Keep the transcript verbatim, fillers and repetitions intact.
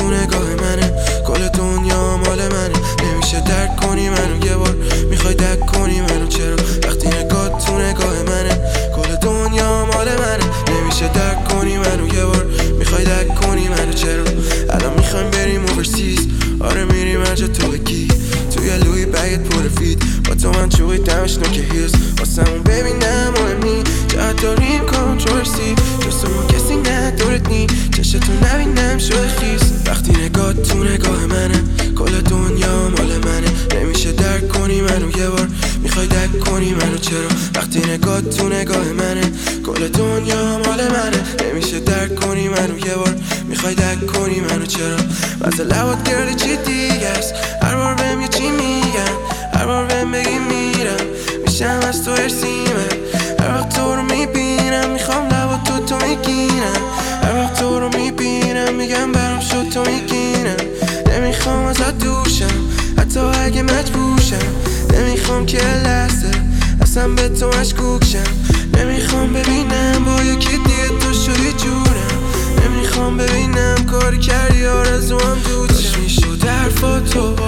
تو نگاه منه، کل دنیا مال منه. نمیشه درک کنی منو یه بار، میخوای دک کنی منو چرا؟ وقتی نگاه تو نگاه منه، کل دنیا مال منه. نمیشه درک کنی منو یه بار، میخوای دک کنی منو چرا؟ الان میخوایم بریم اوورسیز، آره میریم هر جا تو بگی. توی لوی بگت پر فیت، با تو من چوبی دمش نوک هیلز. واسمون ببینم مهمی، جهت داریم کانترورسی. جست ما کسی ندارد نی، چشتو نبینم شده خیز. وقتی نگاه تو نگاه منه، کل دنیا مال منه. نمیشه درک کنی منو یه بار، میخوای دک کنی منو چرا؟ وقتی نگاه تو نگاه منه، کل دنیا مال منه. نمیشه درک کنی منو یه بار، میخوای دک کنی منو چرا؟ واسه لبات گرده چی دیگه است، هر بار بهم یه چی میگن، هر بار بهم بگی میرم میشم از تو ارسیمه. هر وقت تو رو میبینم میخوام لبات تو تو میگیرم، هر وقت تو رو میبینم میگم برام شد تو میگیرم. نمیخوام ازت دوشم حتی اگه مجبورشم، نمیخوام که لحظه اصلا به تو مشکوکشم. نمیخوام ببینم با یکی دیگه تو شدی جورم، نمیخوام ببینم کاری کردی آرزوام دود شم. میشد حرفا تو